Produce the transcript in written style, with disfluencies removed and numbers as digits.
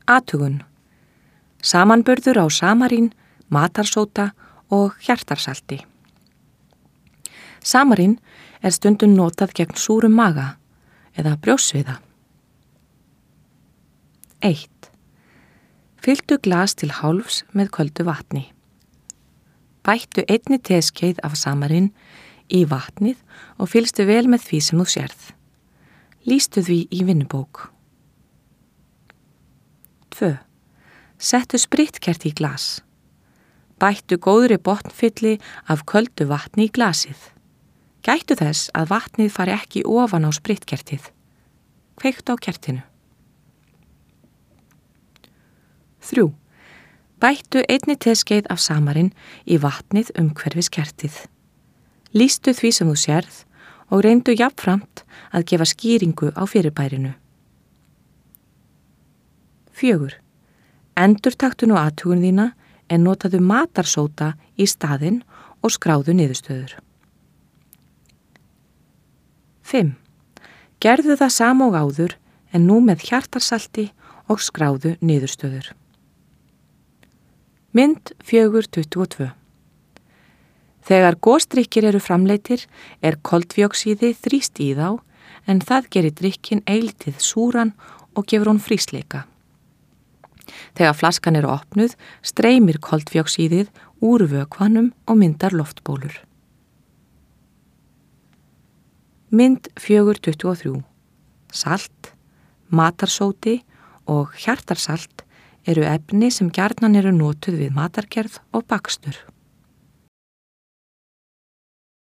Athugun. Samanburður á samarín, matarsóda og hjartarsalti. Samarín er stundum notað gegn súrum maga eða brjóstsviða. 1. Fylltu glas til hálfs með köldu vatni. Bættu 1 teskeið af samarín í vatnið og fylgstu vel með því sem þú sérð. Lýstu því í vinnubók. 2. Settu spritkerti í glas. Bættu góðri botnfylli af köldu vatni í glasið. Gættu þess að vatnið fari ekki ofan á spritkertið. Kveiktu á kertinu. 3. Bættu 1 teskeið af samarín í vatnið umhverfis kertið. Lýstu því sem þú sérð og reyndu jafnframt að gefa skýringu á fyrirbærinu. 4. Endurtaktu nú athugun þína en notaðu matarsóda í staðinn og skráðu niðurstöður. 5. Gerðu það sama og áður en nú með hjartarsalti og skráðu niðurstöður. Mynd 4.22. Þegar gosdrykkir eru framleiddir er koltvíoxíði þrýst í þá en það gerir drykkin eilítið súran og gefur hún frísleika. Þegar flaskan er opnuð streymir koltvíoxíðið úr vökvanum og myndar loftbólur. Mynd 4.23. Salt, matarsódi og hjartarsalt eru efni sem gjarnan eru notuð við matargerð og bakstur.